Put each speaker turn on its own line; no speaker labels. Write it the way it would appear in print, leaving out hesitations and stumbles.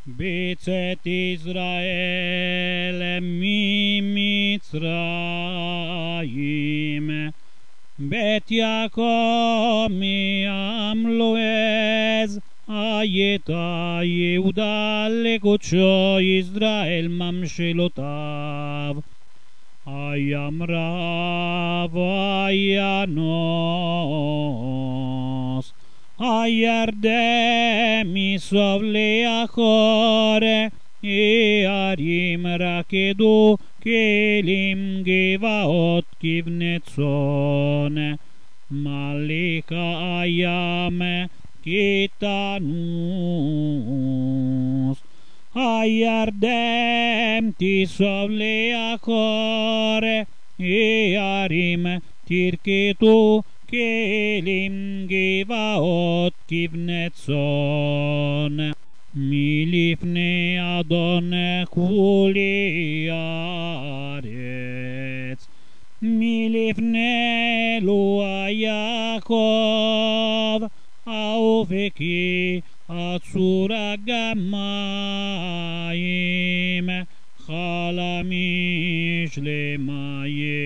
בצאת ישראל ממצרים, בית יעקב מעם לועז, הייתה יהודה לקודשו, ישראל ממשלותיו. הים רב וינוס, הירדן מסוף לאחור, הערים רקדו כלים, גבעות כבני צאן, מליך הים כתנוס. הירדן תסוף לאחור, הערים תרקדו כלים, גבעות כבני צאן. מלפני אדון כולי הארץ, מלפני אלוה יעקב, האופקי עצור הגמיים, חלמיש למים.